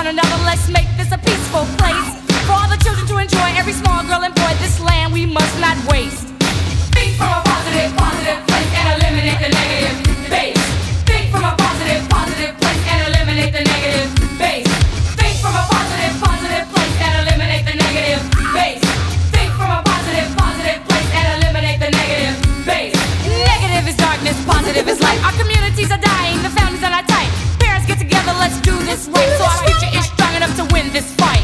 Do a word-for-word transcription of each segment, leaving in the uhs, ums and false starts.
one another. Let's make this a peaceful place for all the children to enjoy. Every small girl and boy, this land we must not waste. Think from a positive, positive place and eliminate the negative base. Think from a positive, positive place and eliminate the negative base. Think from a positive, positive place and eliminate the negative base. Think from a positive, positive place and eliminate the negative base. Negative is darkness, positive is light. Our communities are dying, the families are not tight. Parents get together, let's do this right, so our future is strong enough to win this fight.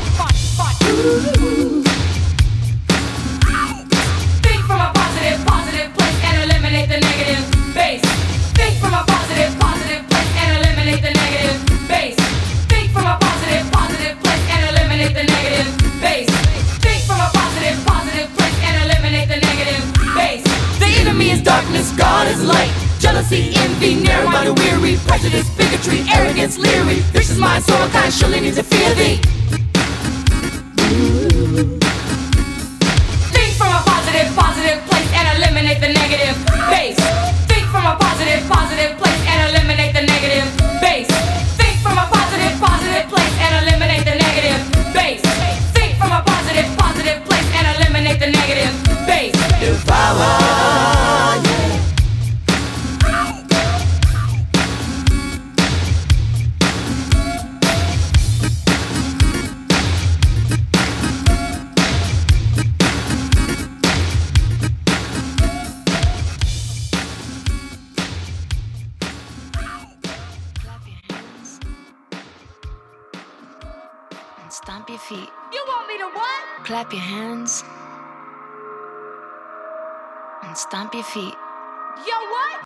Think from a positive, positive place and eliminate the negative base. Think from a positive, positive place and eliminate the negative base. Think from a positive, positive place and eliminate the negative base. Think from a positive, positive place and eliminate the negative base. The enemy is darkness, God is light. Jealousy, envy, narrow-minded, weary, prejudice, bigotry, arrogance, leery, vicious mind, so unkind, surely need to fear thee. Think from a positive, positive place and eliminate the negative base. Think from a positive, positive place and eliminate the negative base. Think from a positive, positive place and eliminate the negative base. Think from a positive, positive place and eliminate the negative base. If I were you. Stomp your feet. You want me to what? Clap your hands. And stomp your feet. Yo, what?